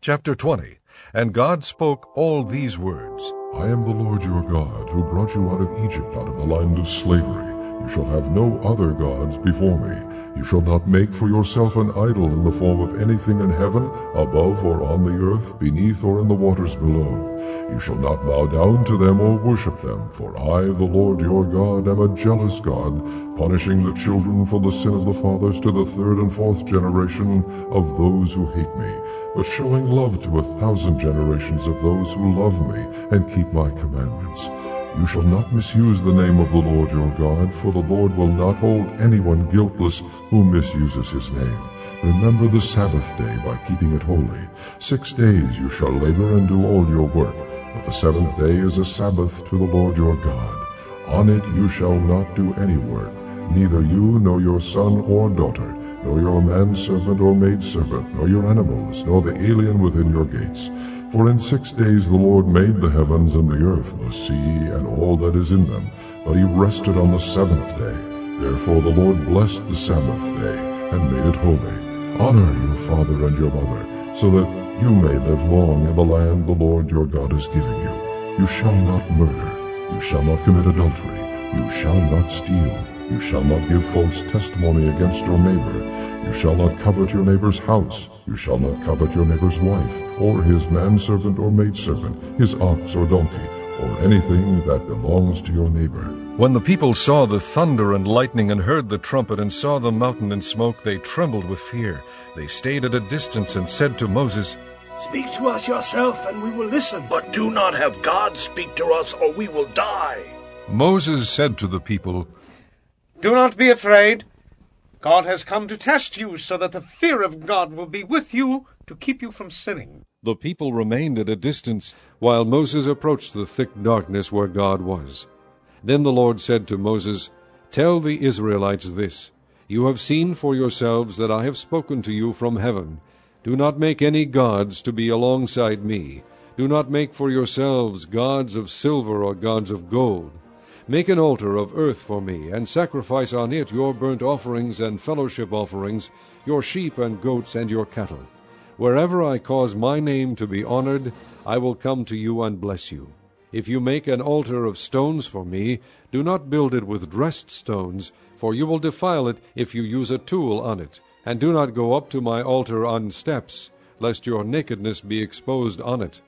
Chapter 20. And God spoke all these words. I am the Lord your God, who brought you out of Egypt, out of the land of slavery. You shall have no other gods before me. You shall not make for yourself an idol in the form of anything in heaven, above or on the earth, beneath or in the waters below. You shall not bow down to them or worship them, for I, the Lord your God, am a jealous God, punishing the children for the sin of the fathers to the third and fourth generation of those who hate me, but showing love to 1,000 generations of those who love me and keep my commandments. You shall not misuse the name of the Lord your God, for the Lord will not hold anyone guiltless who misuses his name. Remember the Sabbath day by keeping it holy. 6 days you shall labor and do all your work, but the seventh day is a Sabbath to the Lord your God. On it you shall not do any work, neither you nor your son or daughter, nor your manservant or maidservant, nor your animals, nor the alien within your gates. For in 6 days the Lord made the heavens and the earth, the sea, and all that is in them, but he rested on the seventh day. Therefore the Lord blessed the Sabbath day, and made it holy. Honor your father and your mother, so that you may live long in the land the Lord your God is giving you. You shall not murder. You shall not commit adultery. You shall not steal. You shall not give false testimony against your neighbor. You shall not covet your neighbor's house. You shall not covet your neighbor's wife, or his manservant or maidservant, his ox or donkey, or anything that belongs to your neighbor. When the people saw the thunder and lightning and heard the trumpet and saw the mountain in smoke, they trembled with fear. They stayed at a distance and said to Moses, Speak to us yourself, and we will listen. But do not have God speak to us, or we will die. Moses said to the people, Do not be afraid. God has come to test you, so that the fear of God will be with you to keep you from sinning. The people remained at a distance, while Moses approached the thick darkness where God was. Then the Lord said to Moses, Tell the Israelites this, You have seen for yourselves that I have spoken to you from heaven. Do not make any gods to be alongside me. Do not make for yourselves gods of silver or gods of gold. Make an altar of earth for me, and sacrifice on it your burnt offerings and fellowship offerings, your sheep and goats and your cattle. Wherever I cause my name to be honored, I will come to you and bless you. If you make an altar of stones for me, do not build it with dressed stones, for you will defile it if you use a tool on it. And do not go up to my altar on steps, lest your nakedness be exposed on it.